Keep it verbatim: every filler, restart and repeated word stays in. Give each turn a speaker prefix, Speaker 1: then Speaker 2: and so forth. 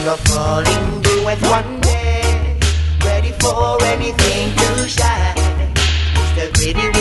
Speaker 1: a falling duet one day, ready for anything to shine. It's the gritty